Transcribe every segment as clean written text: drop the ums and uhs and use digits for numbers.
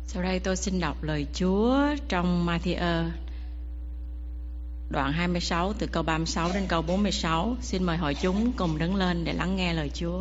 Sau đây tôi xin đọc lời Chúa trong Ma-thi-ơ đoạn 26 từ câu 36 đến câu 46. Xin mời hội chúng cùng đứng lên để lắng nghe lời Chúa.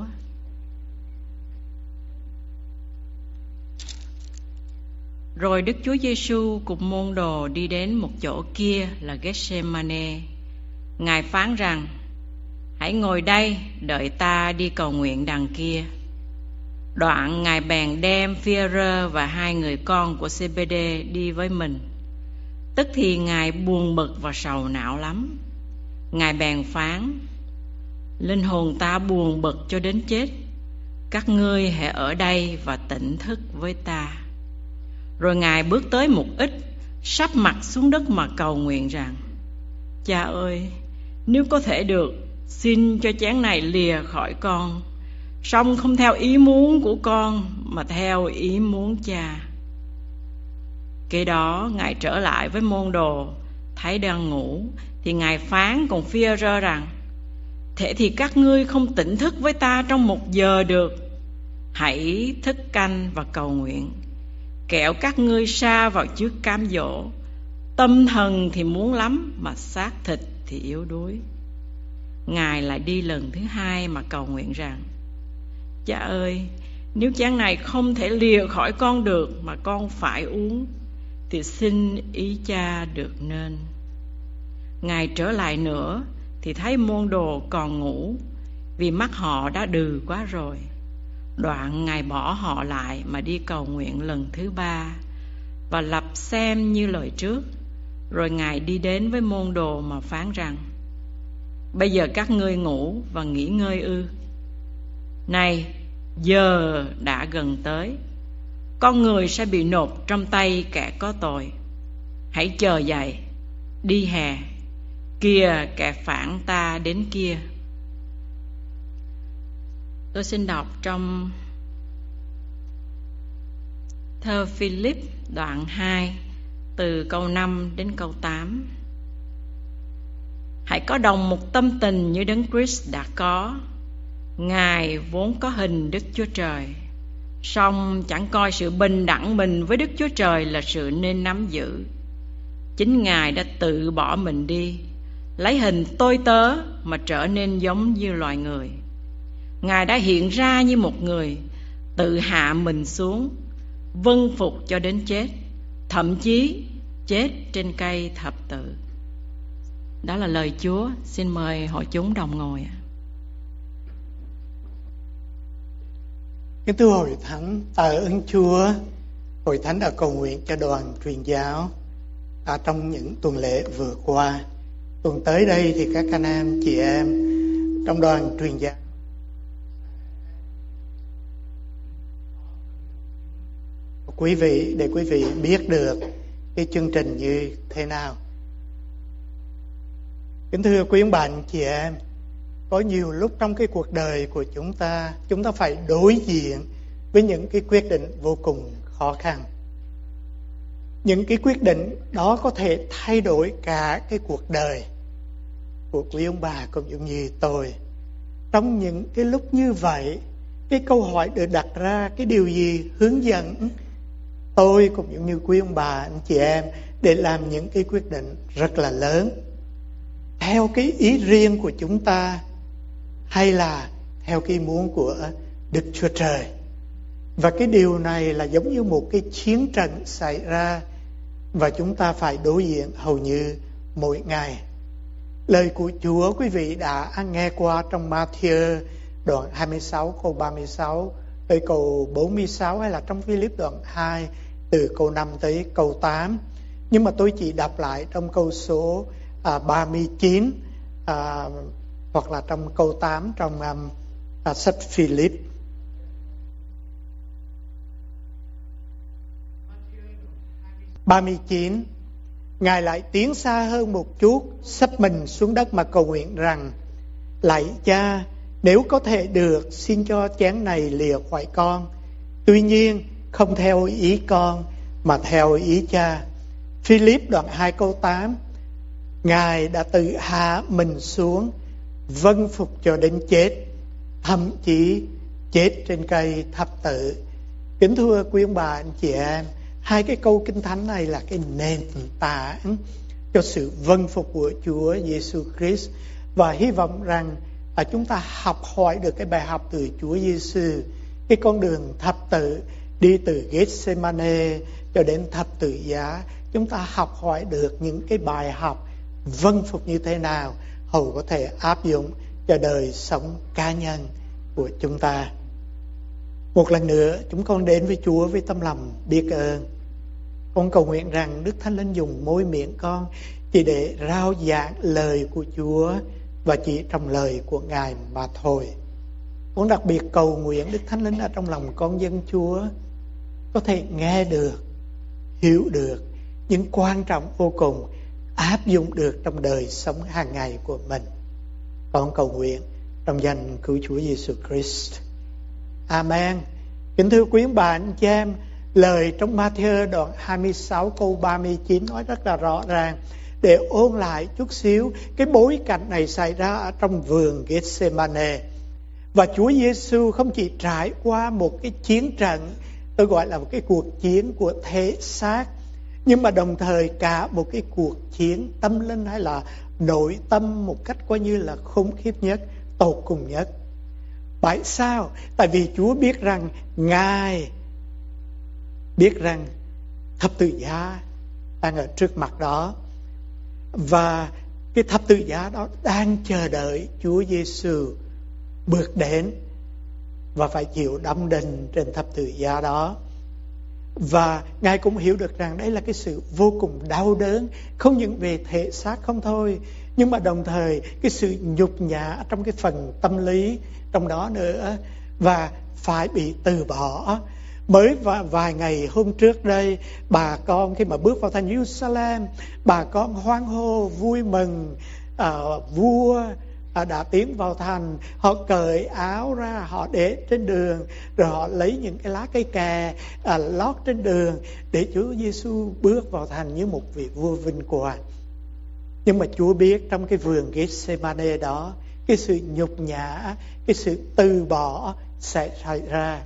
Rồi Đức Chúa Giêsu cùng môn đồ đi đến một chỗ kia là Gethsemane. Ngài phán rằng: hãy ngồi đây, đợi ta đi cầu nguyện đằng kia. Đoạn Ngài bèn đem Phi-e-rơ và hai người con của Zê-bê-đê đi với mình. Tức thì Ngài buồn bực và sầu não lắm. Ngài bèn phán: linh hồn ta buồn bực cho đến chết. Các ngươi hãy ở đây và tỉnh thức với ta. Rồi Ngài bước tới một ít, sắp mặt xuống đất mà cầu nguyện rằng: Cha ơi, nếu có thể được, xin cho chén này lìa khỏi con, song không theo ý muốn của con mà theo ý muốn Cha. Kế đó Ngài trở lại với môn đồ, thấy đang ngủ, thì Ngài phán cùng Phi-e-rơ rằng: thế thì các ngươi không tỉnh thức với ta trong 1 giờ được. Hãy thức canh và cầu nguyện, kẻo các ngươi sa vào trước cám dỗ. Tâm thần thì muốn lắm, mà xác thịt thì yếu đuối. Ngài lại đi lần thứ 2 mà cầu nguyện rằng: Cha ơi, nếu chén này không thể lìa khỏi con được mà con phải uống, thì xin ý Cha được nên. Ngài trở lại nữa thì thấy môn đồ còn ngủ, vì mắt họ đã đừ quá rồi. Đoạn Ngài bỏ họ lại mà đi cầu nguyện lần thứ 3, và lập xem như lời trước. Rồi Ngài đi đến với môn đồ mà phán rằng: bây giờ các ngươi ngủ và nghỉ ngơi ư? Này, giờ đã gần tới, con người sẽ bị nộp trong tay kẻ có tội. Hãy chờ dậy, đi hè, kìa kẻ phản ta đến kia. Tôi xin đọc trong thơ Philip đoạn 2 từ câu 5 đến câu 8. Hãy có đồng một tâm tình như Đấng Christ đã có. Ngài vốn có hình Đức Chúa Trời, song chẳng coi sự bình đẳng mình với Đức Chúa Trời là sự nên nắm giữ. Chính Ngài đã tự bỏ mình đi, lấy hình tôi tớ mà trở nên giống như loài người. Ngài đã hiện ra như một người, tự hạ mình xuống, vâng phục cho đến chết, thậm chí chết trên cây thập tự. Đó là lời Chúa. Xin mời hội chúng đồng ngồi. Kính thưa hội thánh, tạ ơn Chúa, hội thánh đã cầu nguyện cho đoàn truyền giáo trong những tuần lễ vừa qua. Tuần tới đây thì các anh em, chị em trong đoàn truyền giáo quý vị, để quý vị biết được cái chương trình như thế nào. Kính thưa quý ông bạn, chị em, có nhiều lúc trong cái cuộc đời của chúng ta phải đối diện với những cái quyết định vô cùng khó khăn. Những cái quyết định đó có thể thay đổi cả cái cuộc đời của quý ông bà cũng giống như tôi. Trong những cái lúc như vậy, cái câu hỏi được đặt ra, cái điều gì hướng dẫn tôi cũng giống như quý ông bà, anh chị em để làm những cái quyết định rất là lớn, theo cái ý riêng của chúng ta hay là theo cái muốn của Đức Chúa Trời. Và cái điều này là giống như một cái chiến trận xảy ra, và chúng ta phải đối diện hầu như mỗi ngày. Lời của Chúa quý vị đã nghe qua trong Ma-thi-ơ đoạn 26 câu 36 tới câu 46, hay là trong Philip đoạn 2 từ câu 5 tới câu 8. Nhưng mà tôi chỉ đọc lại trong câu số 39 hoặc là trong câu 8 trong sách Philip. (39) Ngài lại tiến xa hơn một chút, sắp mình xuống đất mà cầu nguyện rằng: lạy Cha, nếu có thể được, xin cho chén này lìa khỏi con. Tuy nhiên không theo ý con mà theo ý Cha. Philip đoạn 2 câu 8. Ngài đã tự hạ mình xuống, vâng phục cho đến chết, thậm chí chết trên cây thập tự. Kính thưa quý ông bà anh chị em, Hai cái câu Kinh Thánh này là cái nền tảng cho sự vâng phục của Chúa Giêsu Christ, và hy vọng rằng chúng ta học hỏi được cái bài học từ Chúa Giêsu. Cái con đường thập tự đi từ Gethsemane cho đến thập tự giá, chúng ta học hỏi được những cái bài học vâng phục như thế nào hầu có thể áp dụng cho đời sống cá nhân của chúng ta. Một lần nữa chúng con đến với Chúa với tấm lòng biết ơn. Con cầu nguyện rằng Đức Thánh Linh dùng môi miệng con chỉ để rao giảng lời của Chúa và chỉ trong lời của Ngài mà thôi. Con đặc biệt cầu nguyện Đức Thánh Linh ở trong lòng con dân Chúa có thể nghe được, hiểu được những quan trọng vô cùng, áp dụng được trong đời sống hàng ngày của mình. Con cầu nguyện trong danh cứu Chúa Giêsu Christ. Amen. Kính thưa quý bà anh chị em, lời trong Ma-thi-ơ đoạn 26 câu 39 nói rất là rõ ràng. Để ôn lại chút xíu, cái bối cảnh này xảy ra ở trong vườn Gethsemane. Và Chúa Giêsu không chỉ trải qua một cái chiến trận, tôi gọi là một cái cuộc chiến của thể xác, nhưng mà đồng thời cả một cái cuộc chiến tâm linh hay là nội tâm một cách coi như là khủng khiếp nhất, tột cùng nhất. Tại sao? Tại vì Chúa biết rằng Ngài biết rằng thập tự giá đang ở trước mặt đó, và cái thập tự giá đó đang chờ đợi Chúa Giêsu bước đến và phải chịu đóng đinh trên thập tự giá đó. Và Ngài cũng hiểu được rằng đây là cái sự vô cùng đau đớn, không những về thể xác không thôi, nhưng mà đồng thời cái sự nhục nhã trong cái phần tâm lý trong đó nữa, và phải bị từ bỏ. Mới vài ngày hôm trước đây, bà con khi mà bước vào thành Jerusalem, bà con hoan hô vui mừng, vua đã tiến vào thành. Họ cởi áo ra, họ để trên đường, rồi họ lấy những cái lá cây kè lót trên đường để Chúa Giêsu bước vào thành như một vị vua vinh quang. Nhưng mà Chúa biết trong cái vườn Gethsemane đó, cái sự nhục nhã, cái sự từ bỏ sẽ xảy ra.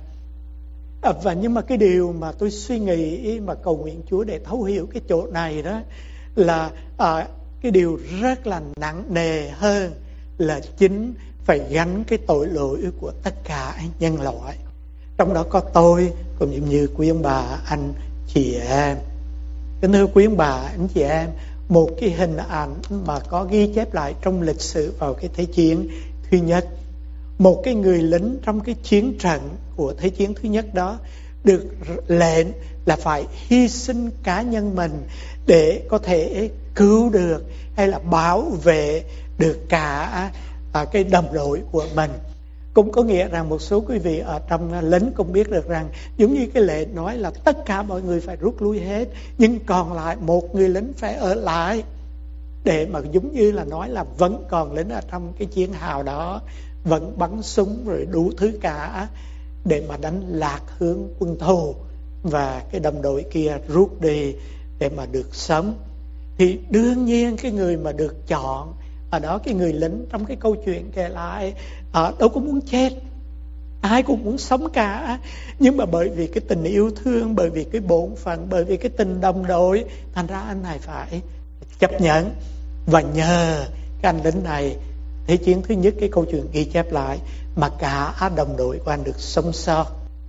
Và nhưng mà cái điều mà tôi suy nghĩ mà cầu nguyện Chúa để thấu hiểu cái chỗ này đó là cái điều rất là nặng nề hơn là chính phải gánh cái tội lỗi của tất cả nhân loại. Trong đó có tôi cũng như quý ông bà anh chị em. Kính thưa quý ông bà anh chị em, một cái hình ảnh mà có ghi chép lại trong lịch sử vào cái Thế chiến thứ nhất. Một cái người lính trong cái chiến trận của Thế chiến thứ nhất đó được lệnh là phải hy sinh cá nhân mình để có thể cứu được hay là bảo vệ được cả cái đồng đội của mình. Cũng có nghĩa rằng một số quý vị ở trong lính cũng biết được rằng giống như cái lệnh nói là tất cả mọi người phải rút lui hết, nhưng còn lại một người lính phải ở lại để mà giống như là nói là vẫn còn lính ở trong cái chiến hào đó, vẫn bắn súng rồi đủ thứ cả để mà đánh lạc hướng quân thù, và cái đồng đội kia rút đi để mà được sống. Thì đương nhiên cái người mà được chọn ở đó, cái người lính trong cái câu chuyện kể lại, đâu có muốn chết, ai cũng muốn sống cả, nhưng mà bởi vì cái tình yêu thương, bởi vì cái bổn phận, bởi vì cái tình đồng đội, thành ra anh này phải chấp nhận. Và nhờ cái anh lính này, Thế chiến thứ nhất cái câu chuyện ghi chép lại, mà cả đồng đội của anh được sống sót.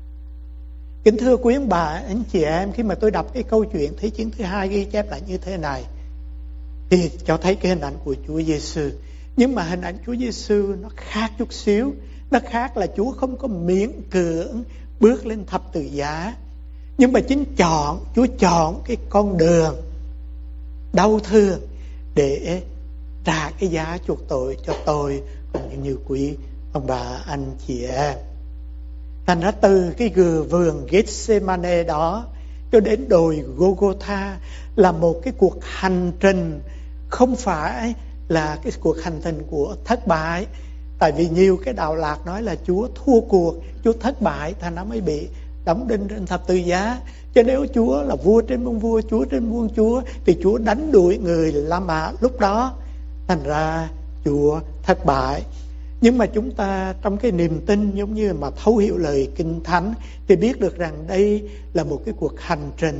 Kính thưa quý ông bà anh chị em, khi mà tôi đọc cái câu chuyện Thế chiến thứ hai ghi chép lại như thế này thì cho thấy cái hình ảnh của Chúa Giêsu. Nhưng mà hình ảnh Chúa Giêsu nó khác chút xíu. Nó khác là Chúa không có miễn cưỡng bước lên thập tự giá, nhưng mà Chúa chọn cái con đường đau thương để trả cái giá chuộc tội cho tôi cũng như quý ông bà anh chị em. Thành ra từ cái vườn Gethsemane đó cho đến đồi Golgotha là một cái cuộc hành trình, không phải là cái cuộc hành trình của thất bại. Tại vì nhiều cái đạo lạc nói là Chúa thua cuộc, Chúa thất bại, thành nó mới bị đóng đinh trên thập tự giá. Chứ nếu Chúa là vua trên muôn vua, Chúa trên muôn Chúa, thì Chúa đánh đuổi người La Mã lúc đó, thành ra Chúa thất bại. Nhưng mà chúng ta trong cái niềm tin giống như mà thấu hiểu lời Kinh Thánh thì biết được rằng đây là một cái cuộc hành trình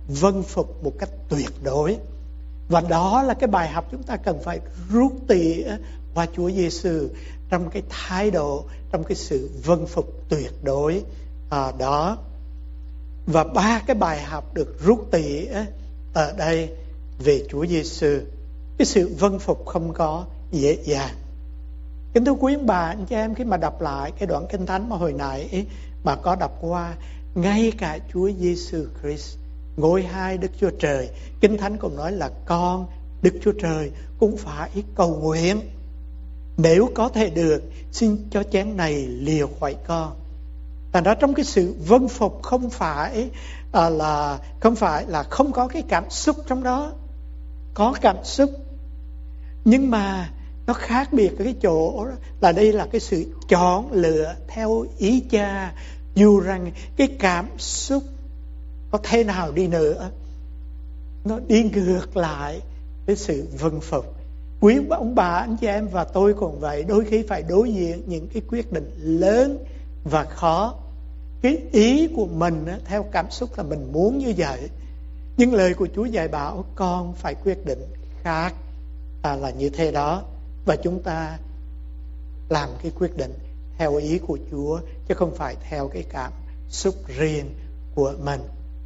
vâng phục một cách tuyệt đối. Và đó là cái bài học chúng ta cần phải rút tỉa qua Chúa Giêsu trong cái thái độ, trong cái sự vâng phục tuyệt đối đó. Và 3 cái bài học được rút tỉa ở đây về Chúa Giêsu. Cái sự vâng phục không có dễ dàng. Kính thưa quý ông bà, anh chị em, khi mà đọc lại cái đoạn Kinh Thánh mà hồi nãy mà có đọc qua, ngay cả Chúa Giêsu Christ, ngôi hai Đức Chúa Trời, Kinh Thánh cũng nói là con Đức Chúa Trời cũng phải cầu nguyện: nếu có thể được, xin cho chén này lìa khỏi con. Thành ra trong cái sự vâng phục không phải là không có cái cảm xúc trong đó, có cảm xúc, nhưng mà nó khác biệt ở cái chỗ là đây là cái sự chọn lựa theo ý Cha. Dù rằng cái cảm xúc có thế nào đi nữa, nó đi ngược lại với sự vâng phục. Quý ông bà, anh chị em và tôi cũng vậy, đôi khi phải đối diện những cái quyết định lớn và khó. Cái ý của mình theo cảm xúc là mình muốn như vậy, nhưng lời của Chúa dạy bảo con phải quyết định khác là như thế đó. Và chúng ta làm cái quyết định theo ý của Chúa, chứ không phải theo cái cảm xúc riêng của mình.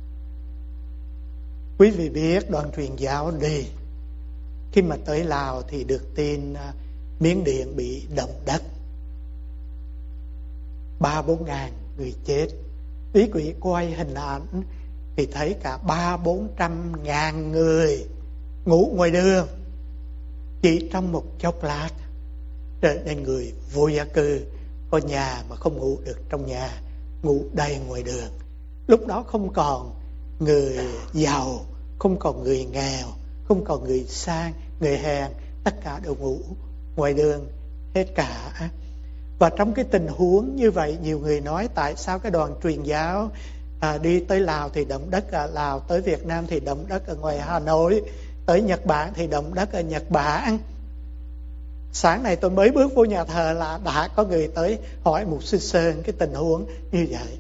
Quý vị biết đoàn truyền giáo đi, khi mà tới Lào thì được tin Miến Điện bị động đất, 3-4 ngàn người chết. Quý vị quay hình ảnh thì thấy cả 300-400 ngàn người ngủ ngoài đường. Chỉ trong một chốc lát trở nên người vô gia cư, có nhà mà không ngủ được trong nhà, ngủ đầy ngoài đường. Lúc đó không còn người giàu, không còn người nghèo, không còn người sang, người hèn, tất cả đều ngủ ngoài đường hết cả. Và trong cái tình huống như vậy, nhiều người nói tại sao cái đoàn truyền giáo đi tới Lào thì động đất ở Lào, tới Việt Nam thì động đất ở ngoài Hà Nội, tới Nhật Bản thì động đất ở Nhật Bản. Sáng nay tôi mới bước vô nhà thờ là đã có người tới hỏi Mục sư Sơn cái tình huống như vậy.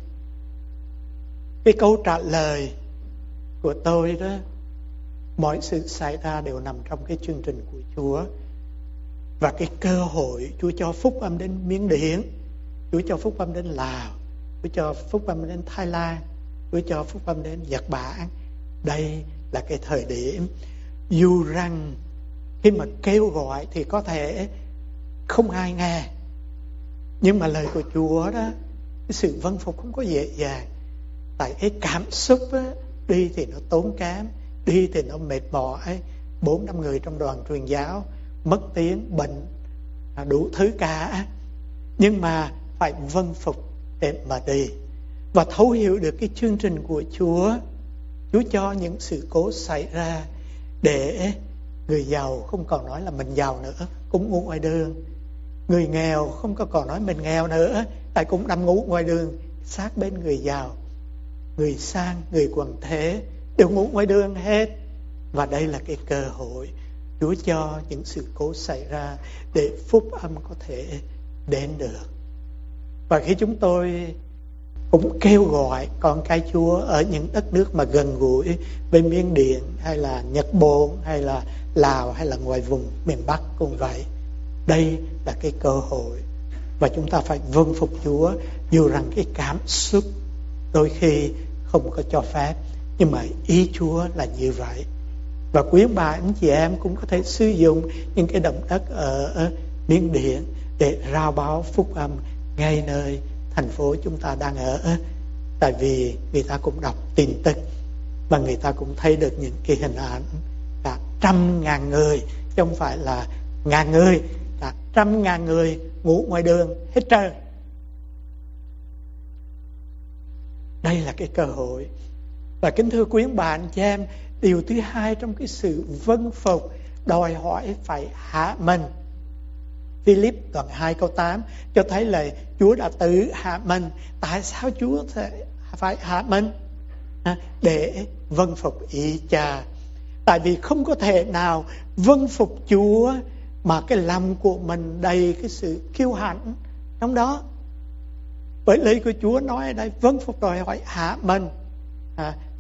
Cái câu trả lời của tôi đó, mọi sự xảy ra đều nằm trong cái chương trình của Chúa. Và cái cơ hội Chúa cho phúc âm đến Miến Điện, Chúa cho phúc âm đến Lào, Chúa cho phúc âm đến Thái Lan, Chúa cho phúc âm đến Nhật Bản. Đây là cái thời điểm, dù rằng khi mà kêu gọi thì có thể không ai nghe, nhưng mà lời của Chúa đó, cái sự vâng phục không có dễ dàng. Tại cái cảm xúc đó, đi thì nó tốn kém, đi thì nó mệt mỏi. 4-5 người trong đoàn truyền giáo mất tiếng, bệnh, đủ thứ cả, nhưng mà phải vâng phục để mà đi. Và thấu hiểu được cái chương trình của Chúa. Chúa cho những sự cố xảy ra để người giàu không còn nói là mình giàu nữa, cũng ngủ ngoài đường. Người nghèo không còn nói mình nghèo nữa, tại cũng nằm ngủ ngoài đường sát bên người giàu. Người sang, người quần thế đều ngủ ngoài đường hết. Và đây là cái cơ hội Chúa cho những sự cố xảy ra để phúc âm có thể đến được. Và khi chúng tôi cũng kêu gọi con cái Chúa ở những đất nước mà gần gũi với Miến Điện hay là Nhật Bản hay là Lào hay là ngoài vùng miền Bắc cũng vậy. Đây là cái cơ hội và chúng ta phải vâng phục Chúa, dù rằng cái cảm xúc đôi khi không có cho phép, nhưng mà ý Chúa là như vậy. Và quý ông bà anh chị em cũng có thể sử dụng những cái động đất ở Miến Điện để rao báo phúc âm ngay nơi thành phố chúng ta đang ở. Tại vì người ta cũng đọc tin tức và người ta cũng thấy được những cái hình ảnh cả 100.000 người, chứ không phải là ngàn người, cả 100.000 người ngủ ngoài đường hết trơn. Đây là cái cơ hội. Và kính thưa quý ông bà anh chị em, điều thứ hai trong cái sự vâng phục đòi hỏi phải hạ mình. Philip đoạn 2 câu 8 cho thấy là Chúa đã tự hạ mình. Tại sao Chúa phải hạ mình? Để vâng phục ý Cha. Tại vì không có thể nào vâng phục Chúa mà cái lòng của mình đầy cái sự kiêu hãnh trong đó. Bởi lời của Chúa nói ở đây, vâng phục đòi hỏi hạ mình,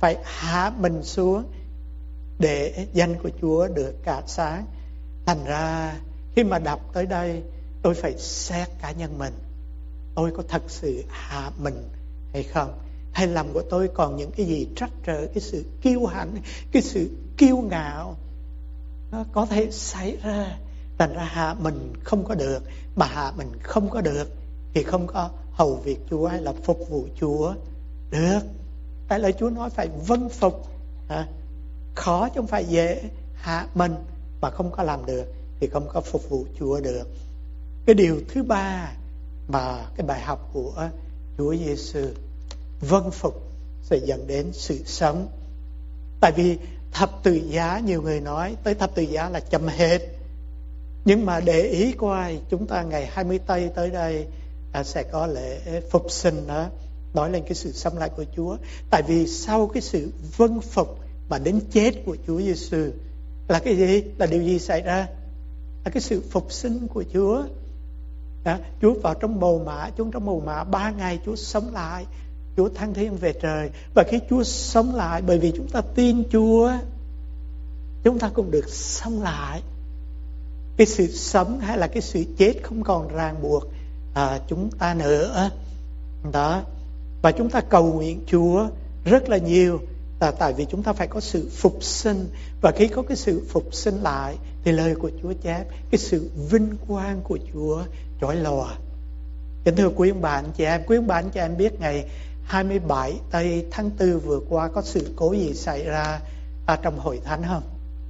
phải hạ mình xuống để danh của Chúa được cả sáng. Thành ra khi mà đọc tới đây, tôi phải xét cá nhân mình. Tôi có thật sự hạ mình hay không? Hay lòng của tôi còn những cái gì trắc trở, cái sự kiêu hãnh, cái sự kiêu ngạo nó có thể xảy ra. Thành ra hạ mình không có được. Mà hạ mình không có được thì không có hầu việc Chúa hay là phục vụ Chúa được. Tại lời Chúa nói phải vâng phục. Khó chứ không phải dễ. Hạ mình mà không có làm được thì không có phục vụ Chúa được. Cái điều thứ ba mà cái bài học của Chúa Giêsu, vâng phục sẽ dẫn đến sự sống. Tại vì thập tự giá, nhiều người nói tới thập tự giá là chấm hết. Nhưng mà để ý coi, chúng ta ngày 20 Tây tới đây sẽ có lễ phục sinh đó, nói lên cái sự sống lại của Chúa. Tại vì sau cái sự vâng phục mà đến chết của Chúa Giêsu là cái gì? Là điều gì xảy ra? Là cái sự phục sinh của Chúa. Đó, Chúa vào trong bầu mã, Chúa trong bầu mã 3 ngày Chúa sống lại, Chúa thăng thiên về trời. Và khi Chúa sống lại, bởi vì chúng ta tin Chúa, chúng ta cũng được sống lại. Cái sự sống hay là cái sự chết không còn ràng buộc chúng ta nữa. Đó. Và chúng ta cầu nguyện Chúa rất là nhiều, tại vì chúng ta phải có sự phục sinh. Và khi có cái sự phục sinh lại thì lời của Chúa chép cái sự vinh quang của Chúa chói lòa. Kính thưa quý ông bà anh chị em biết ngày 27 Tây tháng 4 vừa qua có sự cố gì xảy ra trong hội thánh không?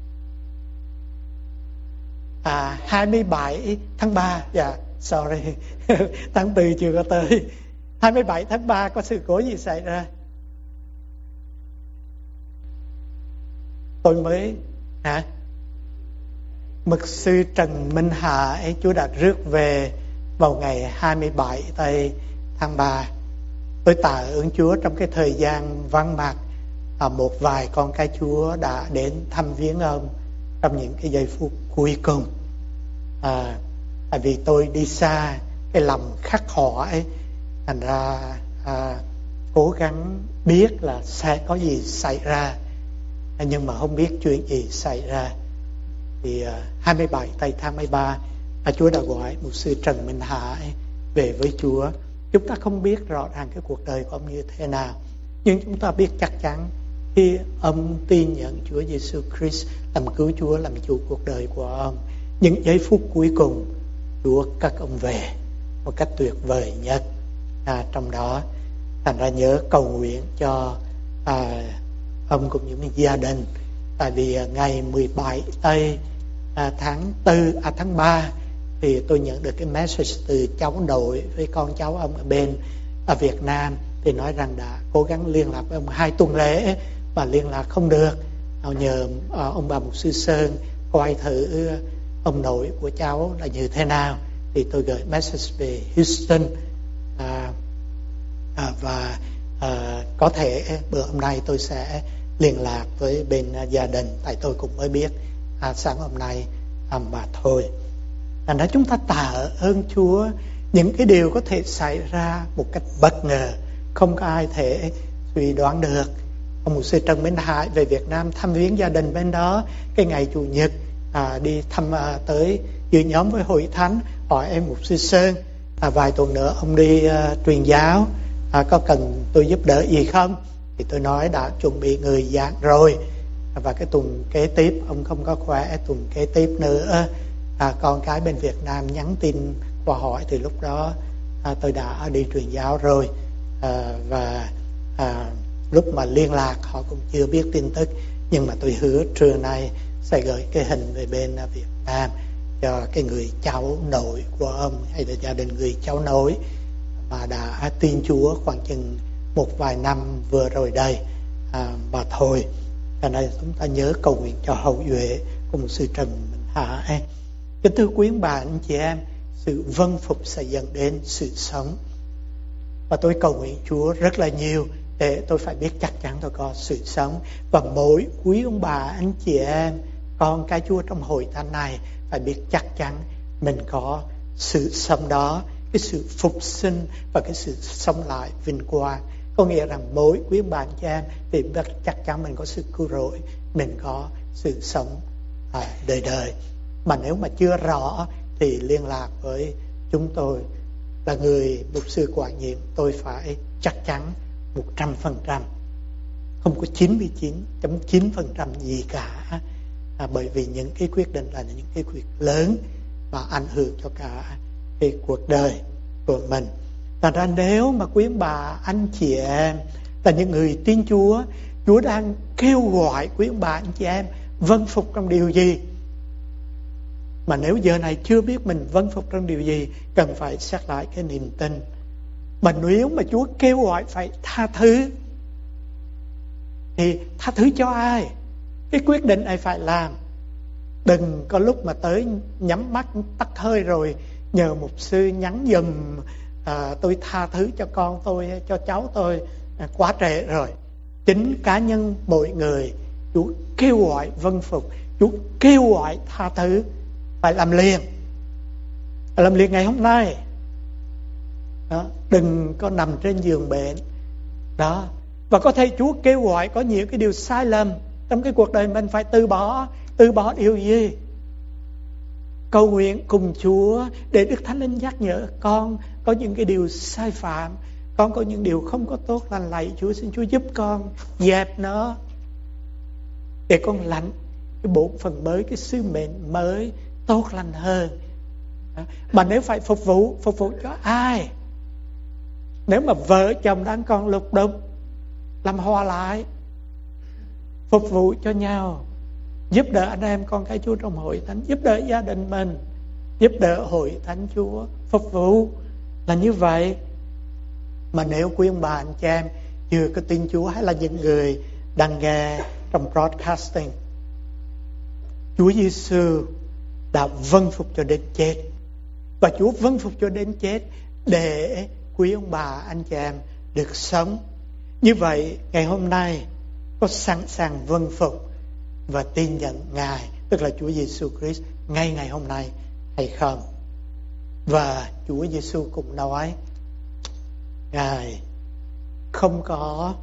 27 tháng 3, sorry, tháng 4 chưa có tới. 27 tháng 3 có sự cố gì xảy ra? Tôi mới mục sư Trần Minh Hà ấy, Chúa đã rước về vào ngày 27 Tây tháng 3. Tôi tạ ơn Chúa trong cái thời gian vắng mặt, một vài con cái Chúa đã đến thăm viếng ông trong những cái giây phút cuối cùng. Tại vì tôi đi xa, cái lòng khắc họ ấy, thành ra cố gắng biết là sẽ có gì xảy ra, nhưng mà không biết chuyện gì xảy ra. Thì 27 Tây tháng 13 Chúa đã gọi mục sư Trần Minh Hà ấy về với Chúa. Chúng ta không biết rõ ràng cái cuộc đời của ông như thế nào, nhưng chúng ta biết chắc chắn khi ông tin nhận Chúa Giêsu Christ làm cứu Chúa, làm chủ cuộc đời của ông, những giây phút cuối cùng Chúa cất ông về một cách tuyệt vời nhất trong đó. Thành ra nhớ cầu nguyện cho ông cũng như gia đình. Tại vì ngày 17 Tây tháng 3 thì tôi nhận được cái message từ cháu nội với con cháu ông ở bên ở Việt Nam, thì nói rằng đã cố gắng liên lạc với ông 2 tuần lễ mà liên lạc không được. Nhờ ông bà mục sư Sơn coi thử ông nội của cháu là như thế nào. Thì tôi gửi message về Houston và có thể bữa hôm nay tôi sẽ liên lạc với bên gia đình, tại tôi cũng mới biết sáng hôm nay mà thôi. Thành ra chúng ta tạ ơn Chúa, những cái điều có thể xảy ra một cách bất ngờ, không có ai thể suy đoán được. Ông mục sư Trần Minh Hải về Việt Nam thăm viếng gia đình bên đó, cái ngày Chủ nhật đi thăm tới dự nhóm với hội thánh, hỏi em mục sư Sơn vài tuần nữa ông đi truyền giáo, có cần tôi giúp đỡ gì không? Thì tôi nói đã chuẩn bị người giảng rồi, và cái tuần kế tiếp ông không có khỏe, tuần kế tiếp nữa con cái bên Việt Nam nhắn tin qua hỏi, thì lúc đó tôi đã đi truyền giáo rồi. Và lúc mà liên lạc họ cũng chưa biết tin tức, nhưng mà tôi hứa trưa nay sẽ gửi cái hình về bên Việt Nam cho cái người cháu nội của ông, hay là gia đình người cháu nội mà đã tin Chúa khoảng chừng một vài năm vừa rồi đây mà thôi. Cho nên chúng ta nhớ cầu nguyện cho hậu duệ của một sư Trần Minh Hà. Kính thưa quý bà anh chị em, sự vâng phục sẽ dẫn đến sự sống. Và tôi cầu nguyện Chúa rất là nhiều để tôi phải biết chắc chắn tôi có sự sống. Và mỗi quý ông bà anh chị em, con cái Chúa trong hội thánh này phải biết chắc chắn mình có sự sống đó, cái sự phục sinh và cái sự sống lại vinh quang Có nghĩa rằng mỗi quý bạn chị em thì chắc chắn mình có sự cứu rỗi, mình có sự sống đời đời. Mà nếu mà chưa rõ thì liên lạc với chúng tôi, là người mục sư quản nhiệm. Tôi phải chắc chắn 100%, không có 99.9% gì cả, bởi vì những cái quyết định là những cái quyết lớn mà ảnh hưởng cho cả cái cuộc đời của mình. Thành ra nếu mà quý bà anh chị em là những người tin Chúa, Chúa đang kêu gọi quý bà anh chị em vâng phục trong điều gì, mà nếu giờ này chưa biết mình vâng phục trong điều gì, cần phải xét lại cái niềm tin. Mà nếu mà Chúa kêu gọi phải tha thứ, thì tha thứ cho ai? Cái quyết định này phải làm. Đừng có lúc mà tới nhắm mắt tắt hơi rồi nhờ mục sư nhắn giùm tôi tha thứ cho con tôi, cho cháu tôi, quá trễ rồi. Chính cá nhân mỗi người Chúa kêu gọi vâng phục, Chúa kêu gọi tha thứ, phải làm liền, làm liền ngày hôm nay đó. Đừng có nằm trên giường bệnh đó. Và có thể Chúa kêu gọi có nhiều cái điều sai lầm trong cái cuộc đời mình phải từ bỏ. Từ bỏ điều gì? Cầu nguyện cùng Chúa để Đức Thánh Linh nhắc nhở con có những cái điều sai phạm, con có những điều không có tốt, là lạy Chúa, xin Chúa giúp con dẹp nó, để con lãnh cái bổn phận mới, cái sứ mệnh mới tốt lành hơn. Mà nếu phải phục vụ cho ai? Nếu mà vợ chồng đang còn lục đục, làm hòa lại, phục vụ cho nhau, giúp đỡ anh em con cái Chúa trong hội thánh, giúp đỡ gia đình mình, giúp đỡ hội thánh Chúa, phục vụ là như vậy. Mà nếu quý ông bà anh chị em chưa có tin Chúa, hay là những người đang nghe trong broadcasting, Chúa Giêsu đã vâng phục cho đến chết, và Chúa vâng phục cho đến chết để quý ông bà anh chị em được sống. Như vậy ngày hôm nay có sẵn sàng vâng phục và tin nhận Ngài, tức là Chúa Giêsu Christ, ngay ngày hôm nay hay không? Và Chúa Giêsu cũng nói Ngài không có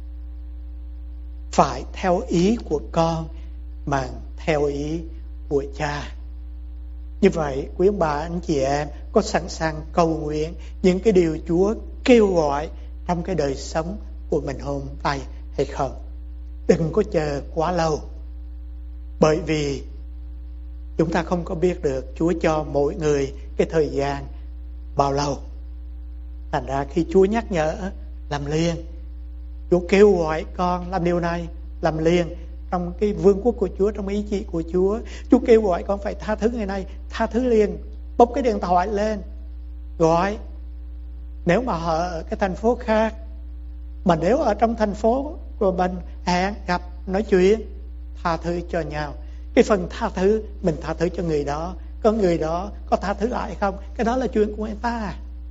phải theo ý của con, mà theo ý của Cha. Như vậy quý ông bà anh chị em có sẵn sàng cầu nguyện những cái điều Chúa kêu gọi trong cái đời sống của mình hôm nay hay không? Đừng có chờ quá lâu, bởi vì chúng ta không có biết được Chúa cho mỗi người cái thời gian bao lâu. Thành ra khi Chúa nhắc nhở, làm liền. Chúa kêu gọi con làm điều này, làm liền. Trong cái vương quốc của Chúa, trong ý chí của Chúa, Chúa kêu gọi con phải tha thứ ngày nay, tha thứ liền. Bốc cái điện thoại lên, gọi. Nếu mà họ ở cái thành phố khác, mà nếu ở trong thành phố của mình, hẹn gặp nói chuyện, tha thứ cho nhau. Cái phần tha thứ, mình tha thứ cho người đó, có người đó có tha thứ lại không, cái đó là chuyện của người ta.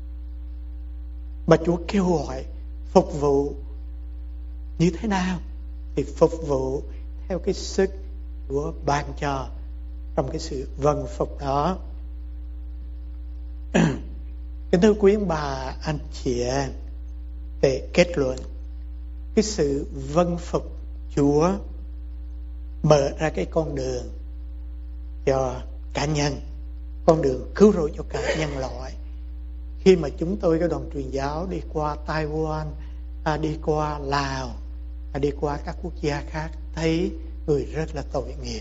Mà Chúa kêu gọi phục vụ như thế nào? Thì phục vụ theo cái sức Chúa ban cho, trong cái sự vâng phục đó. Kính thưa quý ông bà anh chị em, để kết luận, cái sự vâng phục Chúa mở ra cái con đường cho cá nhân, con đường cứu rỗi cho cả nhân loại. Khi mà chúng tôi, cái đoàn truyền giáo, đi qua Taiwan, đi qua Lào, đi qua các quốc gia khác, thấy người rất là tội nghiệp.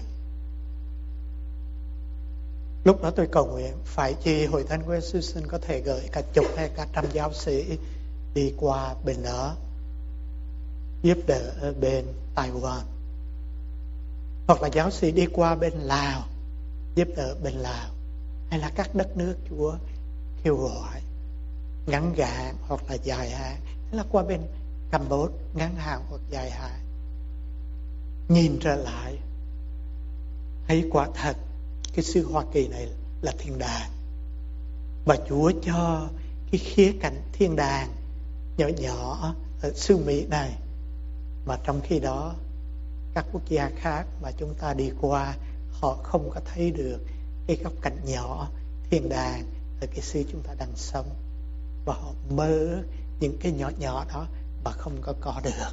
Lúc đó tôi cầu nguyện, phải chi Hội Thánh của Jesus có thể gửi cả chục hay cả trăm giáo sĩ đi qua bên đó, giúp đỡ ở bên Taiwan. Hoặc là giáo sĩ đi qua bên Lào, giúp đỡ bên Lào. Hay là các đất nước Chúa kêu gọi ngắn hạn hoặc là dài hạn, hay là qua bên Campuchia ngắn hạn hoặc dài hạn. Nhìn trở lại, thấy quả thật cái xứ Hoa Kỳ này là thiên đàng, và Chúa cho cái khía cạnh thiên đàng nhỏ nhỏ ở xứ Mỹ này, mà trong khi đó các quốc gia khác mà chúng ta đi qua, họ không có thấy được cái góc cạnh nhỏ thiên đàng ở cái xứ chúng ta đang sống, và họ mơ những cái nhỏ nhỏ đó mà không có được.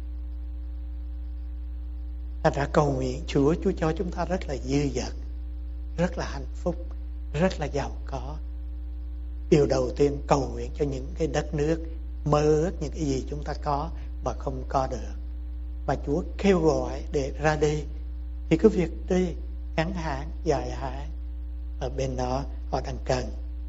Thành ra cầu nguyện Chúa cho chúng ta rất là dư dật, rất là hạnh phúc, rất là giàu có. Điều đầu tiên cầu nguyện cho những cái đất nước mơ ước những cái gì chúng ta có mà không có được, mà Chúa kêu gọi để ra đi thì cứ việc đi, ngắn hạn, dài hạn, ở bên đó họ đang cần.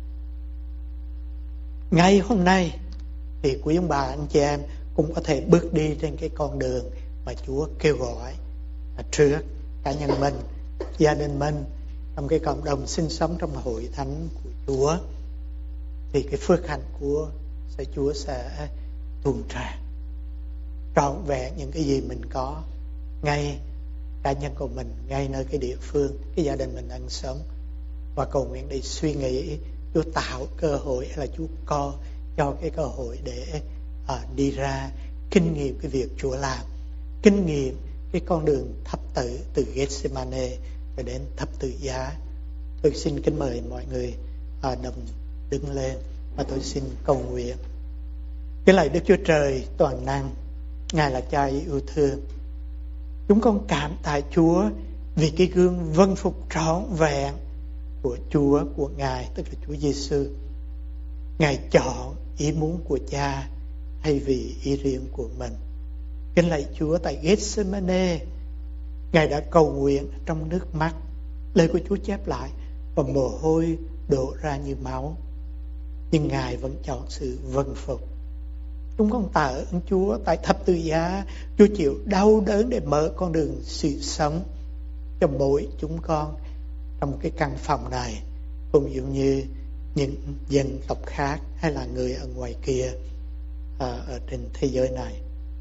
Ngay hôm nay thì quý ông bà anh chị em cũng có thể bước đi trên cái con đường mà Chúa kêu gọi trước cá nhân mình, gia đình mình, trong cái cộng đồng sinh sống trong hội thánh của Chúa, thì cái phước hạnh của Chúa sẽ tuôn tràn trọn vẹn những cái gì mình có, ngay cá nhân của mình, ngay nơi cái địa phương, cái gia đình mình đang sống. Và cầu nguyện để suy nghĩ Chúa tạo cơ hội, hay là Chúa cho cái cơ hội để đi ra kinh nghiệm cái việc Chúa làm, kinh nghiệm cái con đường thập tự từ Gethsemane cho đến thập tự giá. Tôi xin kính mời mọi người đồng đứng lên và tôi xin cầu nguyện. Cái lạy Đức Chúa Trời toàn năng, Ngài là Cha yêu thương. Chúng con cảm tạ Chúa vì cái gương vâng phục trọn vẹn của Chúa, của Ngài, tức là Chúa Giêsu. Ngài chọn ý muốn của Cha thay vì ý riêng của mình. Kính lạy Chúa, tại Gethsemane, Ngài đã cầu nguyện trong nước mắt, lời của Chúa chép lại, và mồ hôi đổ ra như máu. Nhưng Ngài vẫn chọn sự vâng phục. Chúng con tạ ơn Chúa, tại thập tự giá, Chúa chịu đau đớn để mở con đường sự sống cho mỗi chúng con trong cái căn phòng này, cũng giống như những dân tộc khác hay là người ở ngoài kia ở trên thế giới này.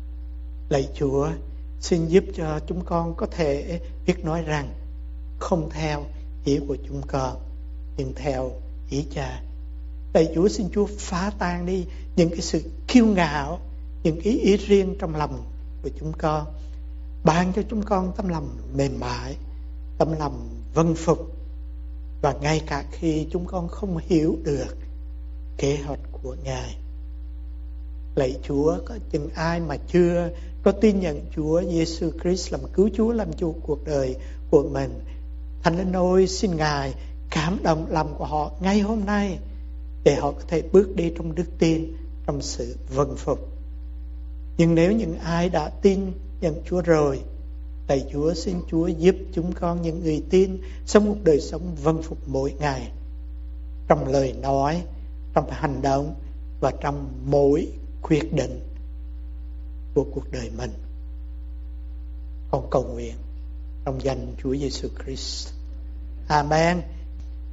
Lạy Chúa, xin giúp cho chúng con có thể biết nói rằng không theo ý của chúng con, nhưng theo ý Cha. Lạy Chúa, xin Chúa phá tan đi những cái sự kiêu ngạo, những ý riêng trong lòng của chúng con. Ban cho chúng con tấm lòng mềm mại, tấm lòng vâng phục. Và ngay cả khi chúng con không hiểu được kế hoạch của Ngài. Lạy Chúa, có những ai mà chưa có tin nhận Chúa Giêsu Christ làm cứu Chúa, làm chủ cuộc đời của mình, Thánh Linh ơi, xin Ngài cảm động lòng của họ ngay hôm nay, để họ có thể bước đi trong đức tin, trong sự vâng phục. Nhưng nếu những ai đã tin nhận Chúa rồi, lạy Chúa, xin Chúa giúp chúng con, những người tin, sống một đời sống vâng phục mỗi ngày, trong lời nói, trong hành động và trong mỗi quyết định của cuộc đời mình. Con cầu nguyện trong danh Chúa Giêsu Christ. Amen.